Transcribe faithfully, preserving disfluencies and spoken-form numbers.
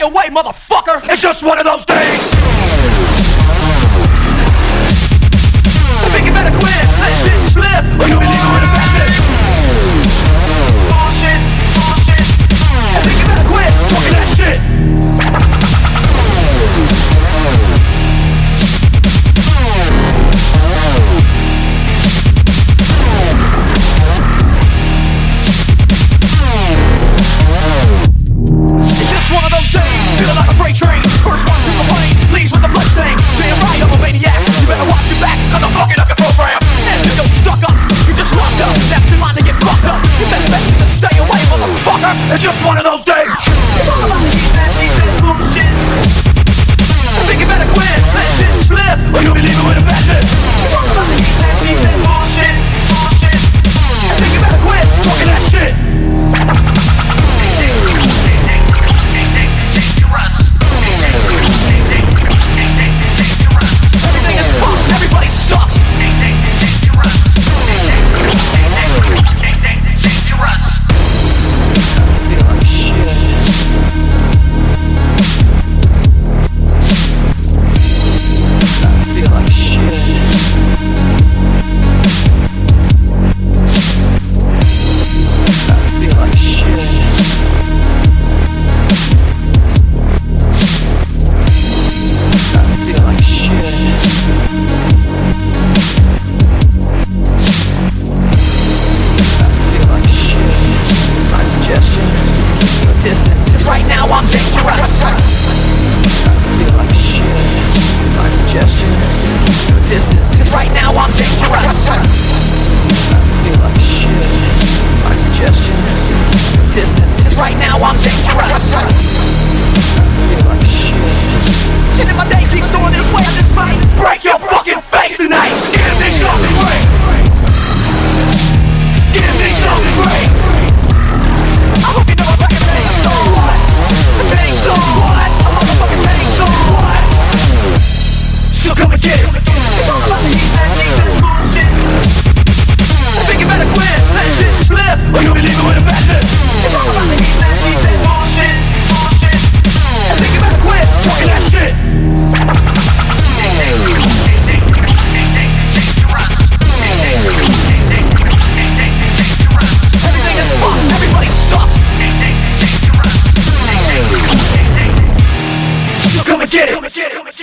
Stay away, motherfucker! It's just one of those days! I think you better quit, let shit slip, or you'll be leaving with a bad bullshit, bullshit. I think you better quit talking that shit. It's just one of those days, feeling like a freight train. First one to the plane, leaves with a blood stain. Being right, I'm a maniac, you better watch your back, cause I'm fucking up your program. And if you're stuck up, you just locked up. That's the line to get fucked up. You best bet you just stay away, motherfucker. It's just one of those days. It's all about the heat, that she's that bullshit. I think you better quit, let shit slip, or you'll be leaving with a bad bitch. It's all about the heat, that she's that bullshit, bullshit. I think you better quit talking that shit. Everything is fucked, everybody sucks. Right now I'm dangerous. I feel like shit. My suggestion is keep your distance. Cause right now I'm dangerous. I feel like shit. My suggestion is keep your distance. Cause right now I'm dangerous. I feel like shit. Shit in my day keeps going this way. I just might break your fucking face tonight. Give me something great. Give me something great. I hope you know I'm back and saying so what? Take so what? A motherfucking take so what? So come and get it. It's all about the heat, that she's that bullshit. I think you better quit, let shit slip, or you'll be leaving with a bad bitch. It's all about the heat, that she's that bullshit, bullshit. I think you better quit talking that shit. Everything is fucked, everybody sucks. So come and get it.